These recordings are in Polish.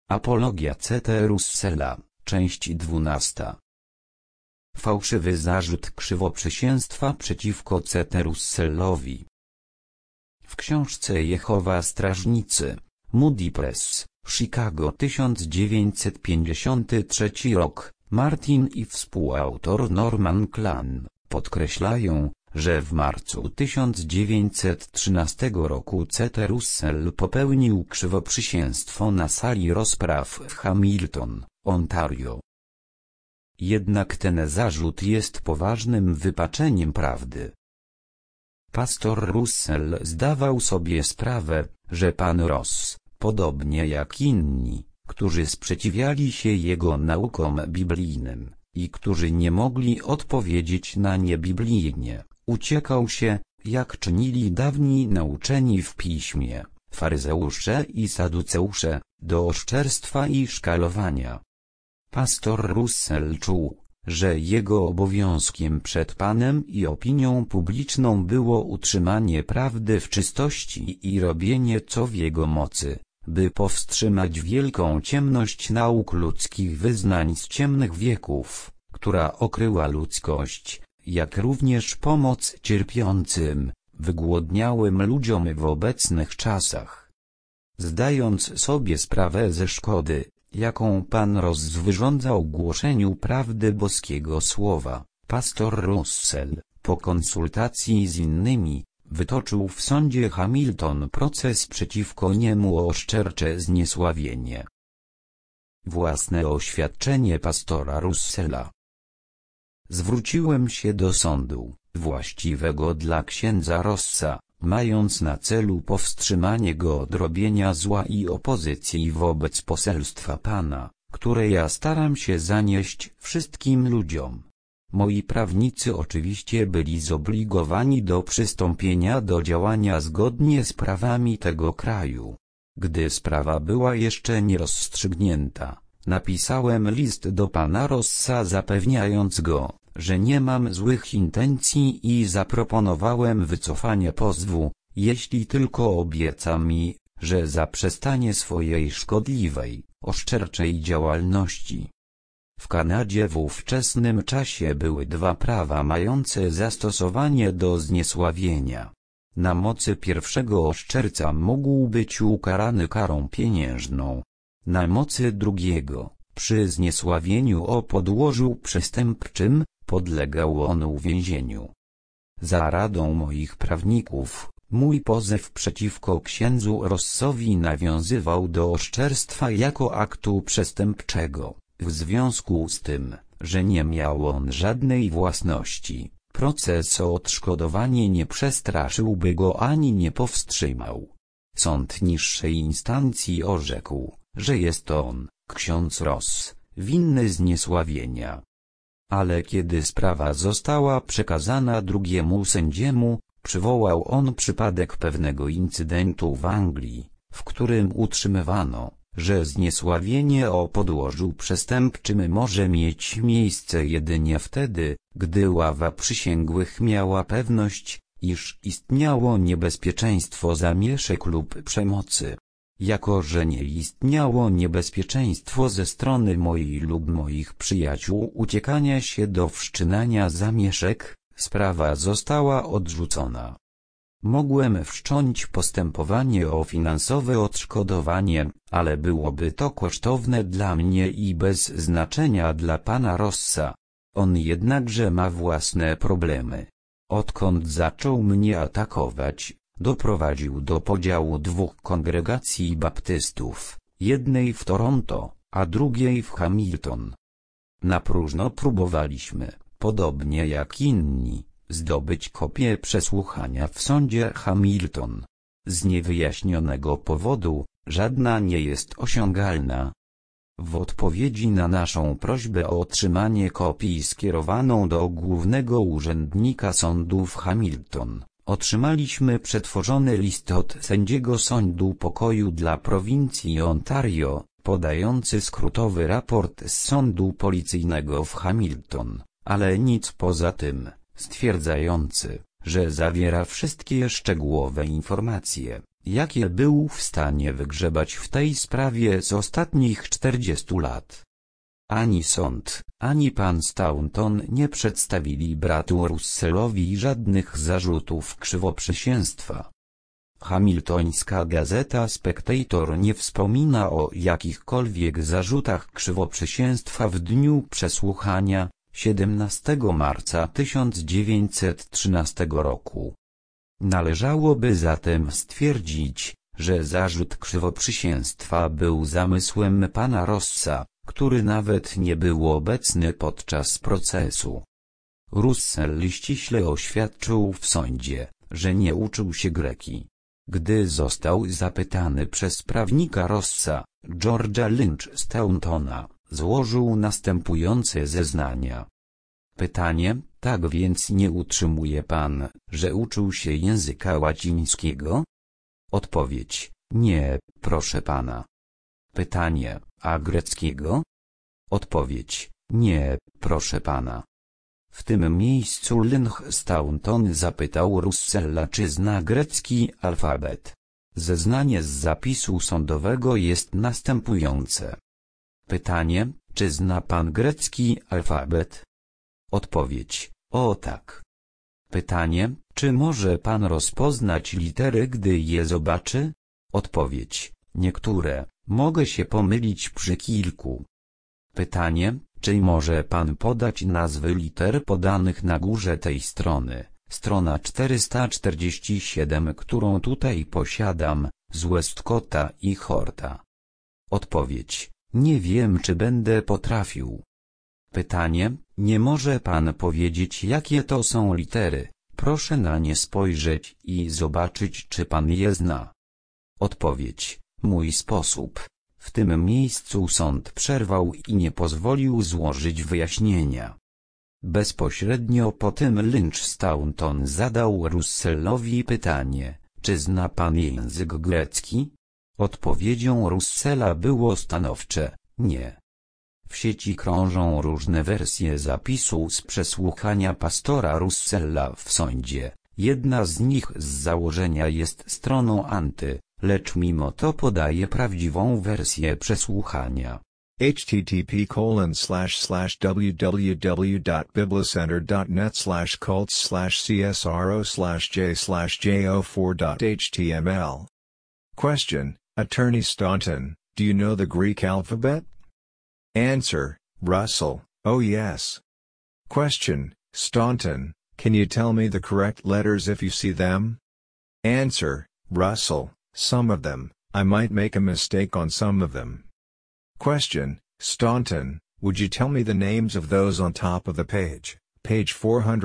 Apologia C. T. Russella, część 12. Fałszywy zarzut krzywoprzysięstwa przeciwko C. T. Russellowi. W książce Jehowa Strażnicy, Moody Press, Chicago 1953 rok, Martin i współautor Norman Klan podkreślają, że w marcu 1913 roku C. T. Russell popełnił krzywoprzysięstwo na sali rozpraw w Hamilton, Ontario. Jednak ten zarzut jest poważnym wypaczeniem prawdy. Pastor Russell zdawał sobie sprawę, że pan Ross, podobnie jak inni, którzy sprzeciwiali się jego naukom biblijnym, i którzy nie mogli odpowiedzieć na nie biblijnie, uciekał się, jak czynili dawni nauczeni w piśmie, faryzeusze i saduceusze, do oszczerstwa i szkalowania. Pastor Russell czuł, że jego obowiązkiem przed Panem i opinią publiczną było utrzymanie prawdy w czystości i robienie co w jego mocy, by powstrzymać wielką ciemność nauk ludzkich wyznań z ciemnych wieków, która okryła ludzkość, jak również pomoc cierpiącym, wygłodniałym ludziom w obecnych czasach. Zdając sobie sprawę ze szkody, jaką Pan Ross wyrządzał głoszeniu prawdy boskiego słowa, pastor Russell, po konsultacji z innymi, wytoczył w sądzie Hamilton proces przeciwko niemu o oszczercze zniesławienie. Własne oświadczenie pastora Russella. Zwróciłem się do sądu, właściwego dla księdza Rossa, mając na celu powstrzymanie go od robienia zła i opozycji wobec poselstwa Pana, które ja staram się zanieść wszystkim ludziom. Moi prawnicy oczywiście byli zobligowani do przystąpienia do działania zgodnie z prawami tego kraju. Gdy sprawa była jeszcze nierozstrzygnięta, napisałem list do pana Rossa zapewniając go, że nie mam złych intencji i zaproponowałem wycofanie pozwu, jeśli tylko obieca mi, że zaprzestanie swojej szkodliwej, oszczerczej działalności. W Kanadzie w ówczesnym czasie były dwa prawa mające zastosowanie do zniesławienia. Na mocy pierwszego oszczerca mógł być ukarany karą pieniężną. Na mocy drugiego, przy zniesławieniu o podłożu przestępczym, podlegał on uwięzieniu. Za radą moich prawników, mój pozew przeciwko księdzu Rossowi nawiązywał do oszczerstwa jako aktu przestępczego. W związku z tym, że nie miał on żadnej własności, proces o odszkodowanie nie przestraszyłby go ani nie powstrzymał. Sąd niższej instancji orzekł, że jest on, ksiądz Ross, winny zniesławienia. Ale kiedy sprawa została przekazana drugiemu sędziemu, przywołał on przypadek pewnego incydentu w Anglii, w którym utrzymywano, że zniesławienie o podłożu przestępczym może mieć miejsce jedynie wtedy, gdy ława przysięgłych miała pewność, iż istniało niebezpieczeństwo zamieszek lub przemocy. Jako że nie istniało niebezpieczeństwo ze strony mojej lub moich przyjaciół uciekania się do wszczynania zamieszek, sprawa została odrzucona. Mogłem wszcząć postępowanie o finansowe odszkodowanie, ale byłoby to kosztowne dla mnie i bez znaczenia dla pana Rossa. On jednakże ma własne problemy. Odkąd zaczął mnie atakować, doprowadził do podziału dwóch kongregacji baptystów, jednej w Toronto, a drugiej w Hamilton. Na próżno próbowaliśmy, podobnie jak inni, zdobyć kopię przesłuchania w sądzie Hamilton. Z niewyjaśnionego powodu, żadna nie jest osiągalna. W odpowiedzi na naszą prośbę o otrzymanie kopii skierowaną do głównego urzędnika sądu w Hamilton, otrzymaliśmy przetworzony list od sędziego sądu pokoju dla prowincji Ontario, podający skrótowy raport z sądu policyjnego w Hamilton, ale nic poza tym, stwierdzający, że zawiera wszystkie szczegółowe informacje, jakie był w stanie wygrzebać w tej sprawie z ostatnich 40 lat. Ani sąd, ani pan Staunton nie przedstawili bratu Russellowi żadnych zarzutów krzywoprzysięstwa. Hamiltońska gazeta Spectator nie wspomina o jakichkolwiek zarzutach krzywoprzysięstwa w dniu przesłuchania, 17 marca 1913 roku. Należałoby zatem stwierdzić, że zarzut krzywoprzysięstwa był zamysłem pana Rossa, który nawet nie był obecny podczas procesu. Russell ściśle oświadczył w sądzie, że nie uczył się greki. Gdy został zapytany przez prawnika Rossa, George'a Lynch Stauntona, złożył następujące zeznania. Pytanie: tak więc nie utrzymuje pan, że uczył się języka łacińskiego? Odpowiedź: nie, proszę pana. Pytanie: a greckiego? Odpowiedź: nie, proszę pana. W tym miejscu Lynch Staunton zapytał Russella, czy zna grecki alfabet. Zeznanie z zapisu sądowego jest następujące. Pytanie: czy zna pan grecki alfabet? Odpowiedź: o tak. Pytanie: czy może pan rozpoznać litery, gdy je zobaczy? Odpowiedź: niektóre, mogę się pomylić przy kilku. Pytanie: czy może pan podać nazwy liter podanych na górze tej strony, strona 447, którą tutaj posiadam, z Westcotta i Horta? Odpowiedź: nie wiem, czy będę potrafił. Pytanie: nie może pan powiedzieć, jakie to są litery? Proszę na nie spojrzeć i zobaczyć, czy pan je zna. Odpowiedź: mój sposób. W tym miejscu sąd przerwał i nie pozwolił złożyć wyjaśnienia. Bezpośrednio po tym Lynch Staunton zadał Russellowi pytanie: czy zna pan język grecki? Odpowiedzią Russella było stanowcze: nie. W sieci krążą różne wersje zapisu z przesłuchania pastora Russella w sądzie. Jedna z nich z założenia jest stroną anty, lecz mimo to podaje prawdziwą wersję przesłuchania. http://www.biblicenter.net/cult/csro/j/jo4.html. Question: Attorney Staunton, do you know the Greek alphabet? Answer: Russell: oh yes. Question: Staunton, can you tell me the correct letters if you see them? Answer: Russell: some of them, I might make a mistake on some of them. Question: Staunton, would you tell me the names of those on top of the page, page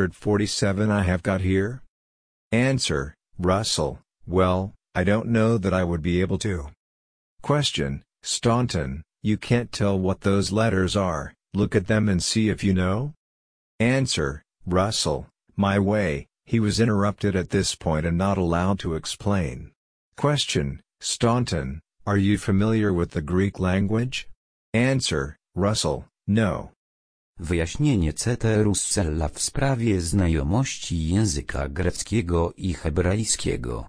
447 I have got here? Answer: Russell: well, I don't know that I would be able to. Question: Staunton, you can't tell what those letters are, look at them and see if you know? Answer: Russell: my way. He was interrupted at this point and not allowed to explain. Question: Staunton, are you familiar with the Greek language? Answer: Russell: no. Wyjaśnienie C.T. Russella w sprawie znajomości języka greckiego i hebrajskiego.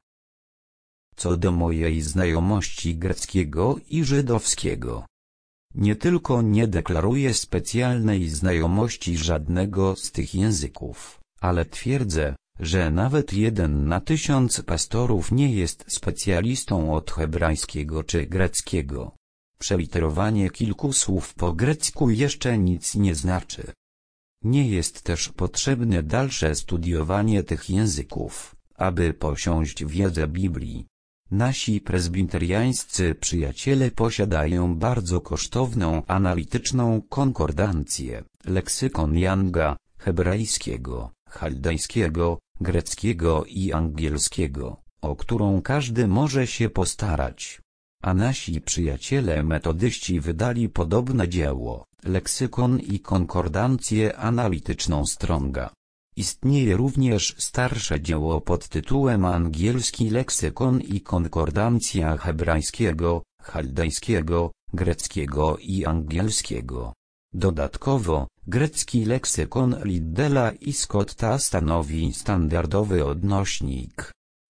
Co do mojej znajomości greckiego i żydowskiego, nie tylko nie deklaruję specjalnej znajomości żadnego z tych języków, ale twierdzę, że nawet 1 na 1000 pastorów nie jest specjalistą od hebrajskiego czy greckiego. Przeliterowanie kilku słów po grecku jeszcze nic nie znaczy. Nie jest też potrzebne dalsze studiowanie tych języków, aby posiąść wiedzę Biblii. Nasi prezbiteriańscy przyjaciele posiadają bardzo kosztowną analityczną konkordancję, leksykon Younga, hebrajskiego, chaldejskiego, greckiego i angielskiego, o którą każdy może się postarać. A nasi przyjaciele metodyści wydali podobne dzieło, leksykon i konkordancję analityczną Stronga. Istnieje również starsze dzieło pod tytułem Angielski leksykon i konkordancja hebrajskiego, chaldejskiego, greckiego i angielskiego. Dodatkowo, grecki leksykon Liddela i Scotta stanowi standardowy odnośnik.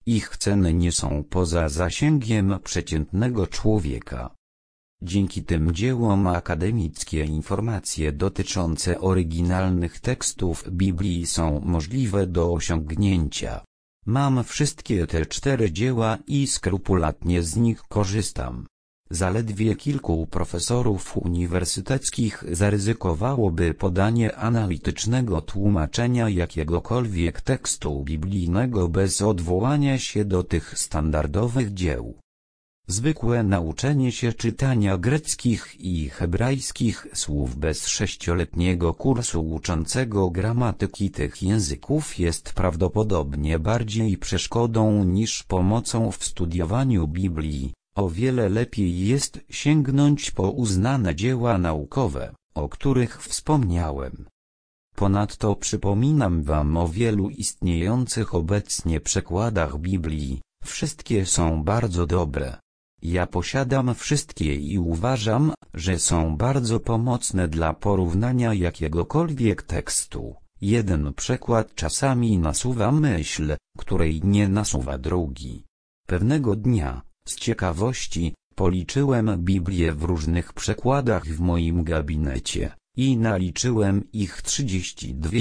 Ich ceny nie są poza zasięgiem przeciętnego człowieka. Dzięki tym dziełom akademickie informacje dotyczące oryginalnych tekstów Biblii są możliwe do osiągnięcia. Mam wszystkie te 4 dzieła i skrupulatnie z nich korzystam. Zaledwie kilku profesorów uniwersyteckich zaryzykowałoby podanie analitycznego tłumaczenia jakiegokolwiek tekstu biblijnego bez odwołania się do tych standardowych dzieł. Zwykłe nauczenie się czytania greckich i hebrajskich słów bez 6-letniego kursu uczącego gramatyki tych języków jest prawdopodobnie bardziej przeszkodą niż pomocą w studiowaniu Biblii. O wiele lepiej jest sięgnąć po uznane dzieła naukowe, o których wspomniałem. Ponadto przypominam wam o wielu istniejących obecnie przekładach Biblii. Wszystkie są bardzo dobre. Ja posiadam wszystkie i uważam, że są bardzo pomocne dla porównania jakiegokolwiek tekstu. Jeden przekład czasami nasuwa myśl, której nie nasuwa drugi. Pewnego dnia, z ciekawości, policzyłem Biblię w różnych przekładach w moim gabinecie i naliczyłem ich 32.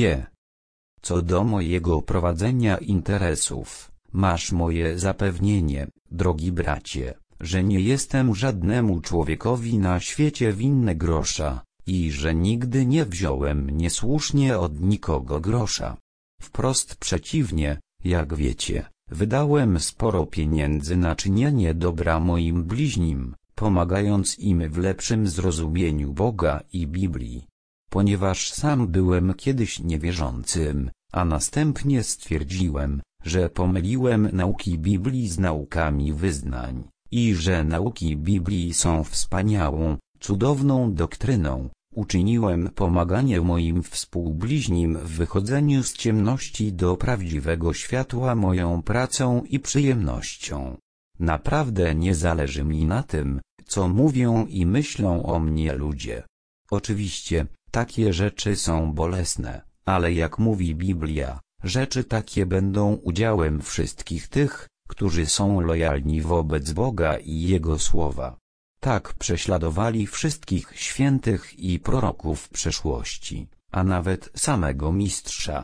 Co do mojego prowadzenia interesów, masz moje zapewnienie, drogi bracie, że nie jestem żadnemu człowiekowi na świecie winny grosza i że nigdy nie wziąłem niesłusznie od nikogo grosza. Wprost przeciwnie, jak wiecie, wydałem sporo pieniędzy na czynienie dobra moim bliźnim, pomagając im w lepszym zrozumieniu Boga i Biblii. Ponieważ sam byłem kiedyś niewierzącym, a następnie stwierdziłem, że pomyliłem nauki Biblii z naukami wyznań i że nauki Biblii są wspaniałą, cudowną doktryną, uczyniłem pomaganie moim współbliźnim w wychodzeniu z ciemności do prawdziwego światła moją pracą i przyjemnością. Naprawdę nie zależy mi na tym, co mówią i myślą o mnie ludzie. Oczywiście, takie rzeczy są bolesne, ale jak mówi Biblia, rzeczy takie będą udziałem wszystkich tych, którzy są lojalni wobec Boga i Jego słowa. Tak prześladowali wszystkich świętych i proroków przeszłości, a nawet samego mistrza.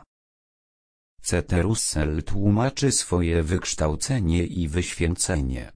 C.T. Russell tłumaczy swoje wykształcenie i wyświęcenie.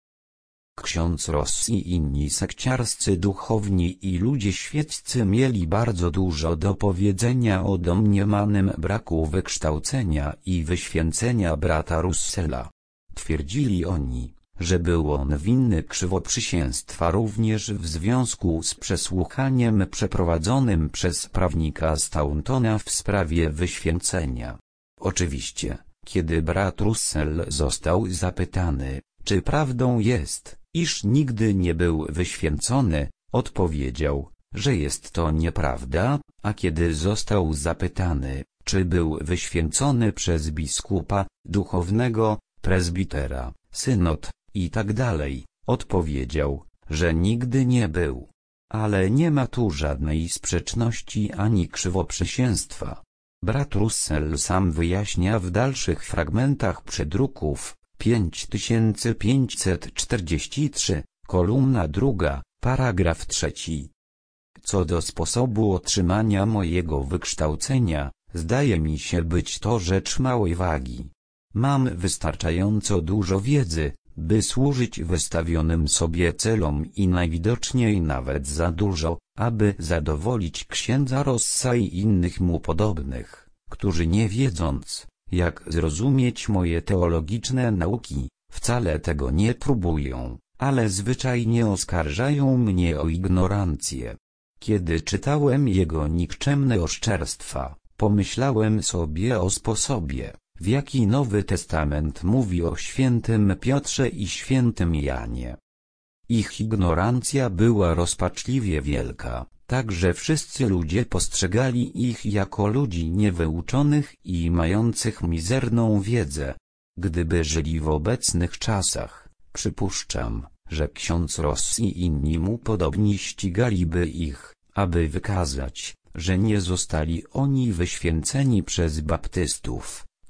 Ksiądz Ross i inni sekciarscy duchowni i ludzie świeccy mieli bardzo dużo do powiedzenia o domniemanym braku wykształcenia i wyświęcenia brata Russella. Twierdzili oni, że był on winny krzywoprzysięstwa również w związku z przesłuchaniem przeprowadzonym przez prawnika Stauntona w sprawie wyświęcenia. Oczywiście, kiedy brat Russell został zapytany, czy prawdą jest, iż nigdy nie był wyświęcony, odpowiedział, że jest to nieprawda, a kiedy został zapytany, czy był wyświęcony przez biskupa, duchownego, prezbitera, synod, i tak dalej, odpowiedział, że nigdy nie był. Ale nie ma tu żadnej sprzeczności ani krzywoprzysięstwa. Brat Russell sam wyjaśnia w dalszych fragmentach przedruków, 5543, kolumna 2, paragraf 3. Co do sposobu otrzymania mojego wykształcenia, zdaje mi się być to rzecz małej wagi. Mam wystarczająco dużo wiedzy, by służyć wystawionym sobie celom i najwidoczniej nawet za dużo, aby zadowolić księdza Rossa i innych mu podobnych, którzy nie wiedząc, jak zrozumieć moje teologiczne nauki, wcale tego nie próbują, ale zwyczajnie oskarżają mnie o ignorancję. Kiedy czytałem jego nikczemne oszczerstwa, pomyślałem sobie o sposobie, w jaki Nowy Testament mówi o świętym Piotrze i świętym Janie. Ich ignorancja była rozpaczliwie wielka, tak że wszyscy ludzie postrzegali ich jako ludzi niewyuczonych i mających mizerną wiedzę. Gdyby żyli w obecnych czasach, przypuszczam, że ksiądz Ross i inni mu podobni ścigaliby ich, aby wykazać, że nie zostali oni wyświęceni przez baptystów,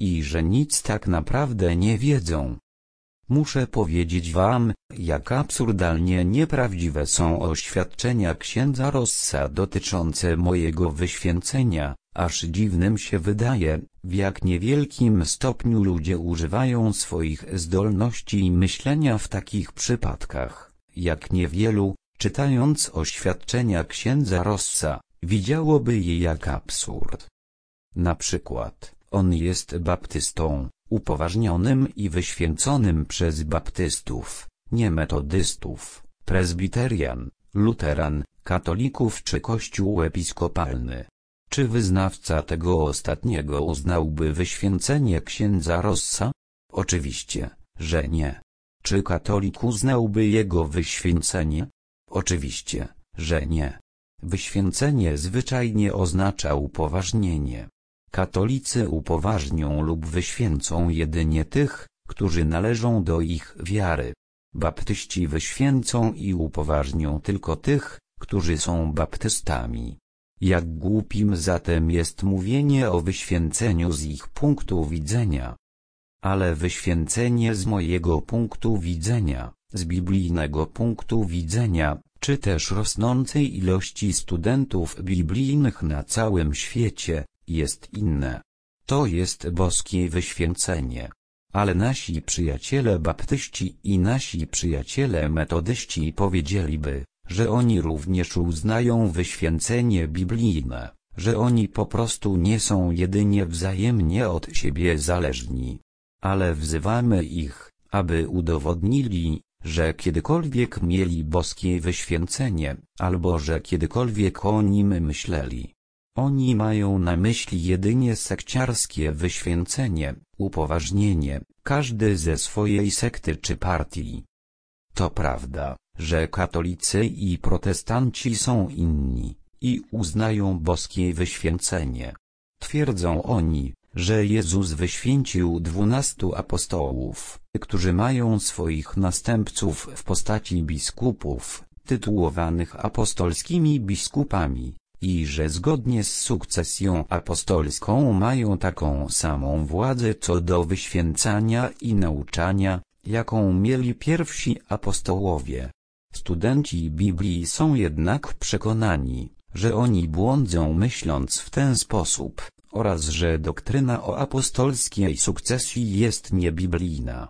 i że nic tak naprawdę nie wiedzą. Muszę powiedzieć wam, jak absurdalnie nieprawdziwe są oświadczenia księdza Rossa dotyczące mojego wyświęcenia, aż dziwnym się wydaje, w jak niewielkim stopniu ludzie używają swoich zdolności myślenia w takich przypadkach, jak niewielu, czytając oświadczenia księdza Rossa, widziałoby je jak absurd. Na przykład, on jest baptystą, upoważnionym i wyświęconym przez baptystów, nie metodystów, prezbiterian, luteran, katolików czy kościół episkopalny. Czy wyznawca tego ostatniego uznałby wyświęcenie księdza Rossa? Oczywiście, że nie. Czy katolik uznałby jego wyświęcenie? Oczywiście, że nie. Wyświęcenie zwyczajnie oznacza upoważnienie. Katolicy upoważnią lub wyświęcą jedynie tych, którzy należą do ich wiary. Baptyści wyświęcą i upoważnią tylko tych, którzy są baptystami. Jak głupim zatem jest mówienie o wyświęceniu z ich punktu widzenia. Ale wyświęcenie z mojego punktu widzenia, z biblijnego punktu widzenia, czy też rosnącej ilości studentów biblijnych na całym świecie, jest inne. To jest boskie wyświęcenie. Ale nasi przyjaciele baptyści i nasi przyjaciele metodyści powiedzieliby, że oni również uznają wyświęcenie biblijne, że oni po prostu nie są jedynie wzajemnie od siebie zależni. Ale wzywamy ich, aby udowodnili, że kiedykolwiek mieli boskie wyświęcenie, albo że kiedykolwiek o nim myśleli. Oni mają na myśli jedynie sekciarskie wyświęcenie, upoważnienie, każdy ze swojej sekty czy partii. To prawda, że katolicy i protestanci są inni, i uznają boskie wyświęcenie. Twierdzą oni, że Jezus wyświęcił 12 apostołów, którzy mają swoich następców w postaci biskupów, tytułowanych apostolskimi biskupami, i że zgodnie z sukcesją apostolską mają taką samą władzę co do wyświęcania i nauczania, jaką mieli pierwsi apostołowie. Studenci Biblii są jednak przekonani, że oni błądzą myśląc w ten sposób, oraz że doktryna o apostolskiej sukcesji jest niebiblijna.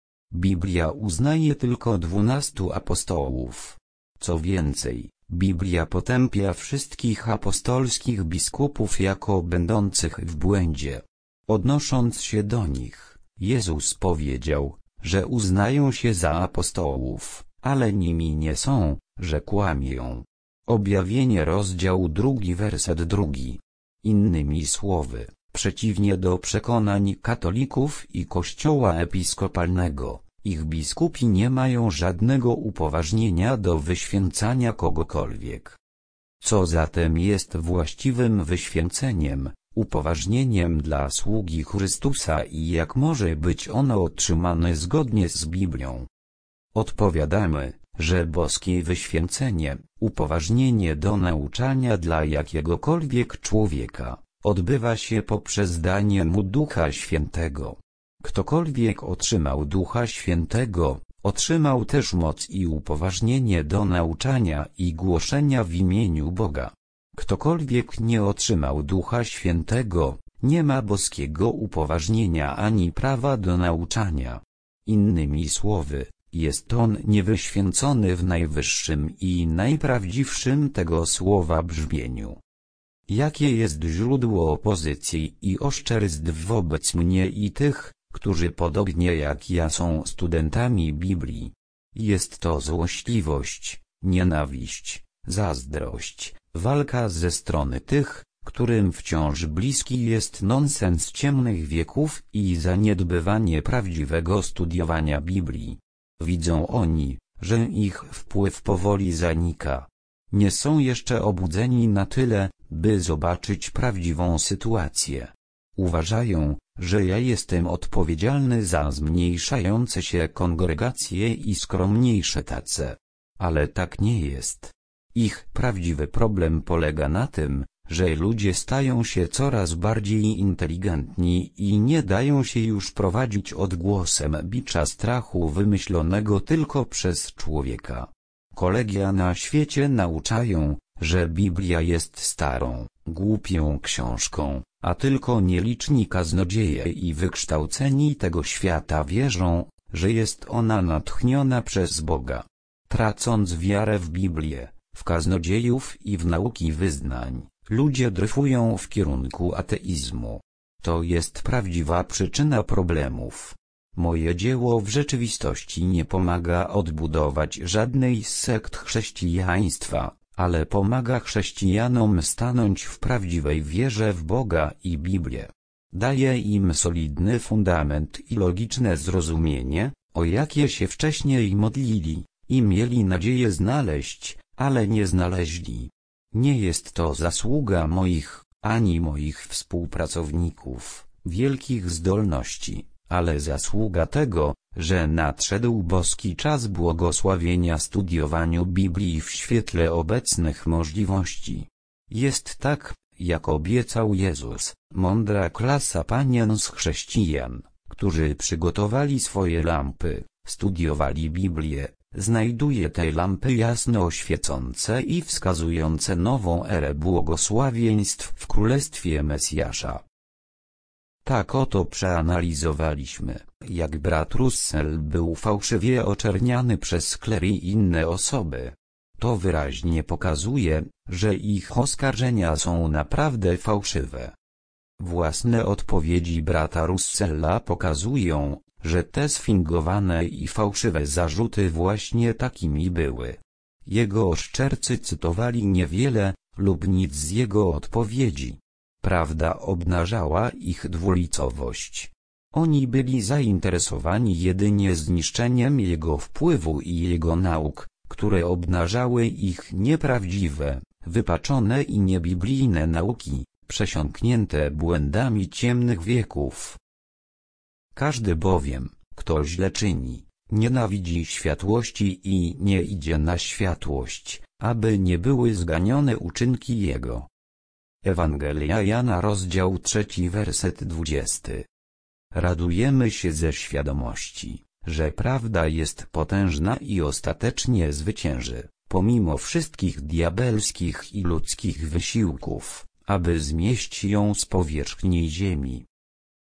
Biblia uznaje tylko 12 apostołów. Co więcej, Biblia potępia wszystkich apostolskich biskupów jako będących w błędzie. Odnosząc się do nich, Jezus powiedział, że uznają się za apostołów, ale nimi nie są, że kłamią. Objawienie rozdział 2 werset 2. Innymi słowy, przeciwnie do przekonań katolików i kościoła episkopalnego, ich biskupi nie mają żadnego upoważnienia do wyświęcania kogokolwiek. Co zatem jest właściwym wyświęceniem, upoważnieniem dla sługi Chrystusa i jak może być ono otrzymane zgodnie z Biblią? Odpowiadamy, że boskie wyświęcenie, upoważnienie do nauczania dla jakiegokolwiek człowieka, odbywa się poprzez danie mu Ducha Świętego. Ktokolwiek otrzymał Ducha Świętego, otrzymał też moc i upoważnienie do nauczania i głoszenia w imieniu Boga. Ktokolwiek nie otrzymał Ducha Świętego, nie ma boskiego upoważnienia ani prawa do nauczania. Innymi słowy, jest on niewyświęcony w najwyższym i najprawdziwszym tego słowa brzmieniu. Jakie jest źródło opozycji i oszczerstw wobec mnie i tych, którzy podobnie jak ja są studentami Biblii? Jest to złośliwość, nienawiść, zazdrość, walka ze strony tych, którym wciąż bliski jest nonsens ciemnych wieków i zaniedbywanie prawdziwego studiowania Biblii. Widzą oni, że ich wpływ powoli zanika. Nie są jeszcze obudzeni na tyle, by zobaczyć prawdziwą sytuację. Uważają, że ja jestem odpowiedzialny za zmniejszające się kongregacje i skromniejsze tace. Ale tak nie jest. Ich prawdziwy problem polega na tym, że ludzie stają się coraz bardziej inteligentni i nie dają się już prowadzić odgłosem bicza strachu wymyślonego tylko przez człowieka. Kolegia na świecie nauczają, że Biblia jest starą, głupią książką, a tylko nieliczni kaznodzieje i wykształceni tego świata wierzą, że jest ona natchniona przez Boga. Tracąc wiarę w Biblię, w kaznodziejów i w nauki wyznań, ludzie dryfują w kierunku ateizmu. To jest prawdziwa przyczyna problemów. Moje dzieło w rzeczywistości nie pomaga odbudować żadnej z sekt chrześcijaństwa, ale pomaga chrześcijanom stanąć w prawdziwej wierze w Boga i Biblię. Daje im solidny fundament i logiczne zrozumienie, o jakie się wcześniej modlili i mieli nadzieję znaleźć, ale nie znaleźli. Nie jest to zasługa moich, ani moich współpracowników, wielkich zdolności, ale zasługa tego, że nadszedł boski czas błogosławienia studiowaniu Biblii w świetle obecnych możliwości. Jest tak, jak obiecał Jezus, mądra klasa panien z chrześcijan, którzy przygotowali swoje lampy, studiowali Biblię, znajduje te lampy jasno świecące i wskazujące nową erę błogosławieństw w Królestwie Mesjasza. Tak oto przeanalizowaliśmy, jak brat Russell był fałszywie oczerniany przez klery i inne osoby. To wyraźnie pokazuje, że ich oskarżenia są naprawdę fałszywe. Własne odpowiedzi brata Russella pokazują, że te sfingowane i fałszywe zarzuty właśnie takimi były. Jego oszczercy cytowali niewiele, lub nic z jego odpowiedzi. Prawda obnażała ich dwulicowość. Oni byli zainteresowani jedynie zniszczeniem jego wpływu i jego nauk, które obnażały ich nieprawdziwe, wypaczone i niebiblijne nauki, przesiąknięte błędami ciemnych wieków. Każdy bowiem, kto źle czyni, nienawidzi światłości i nie idzie na światłość, aby nie były zganione uczynki jego. Ewangelia Jana rozdział 3 werset 20. Radujemy się ze świadomości, że prawda jest potężna i ostatecznie zwycięży, pomimo wszystkich diabelskich i ludzkich wysiłków, aby zmieść ją z powierzchni ziemi.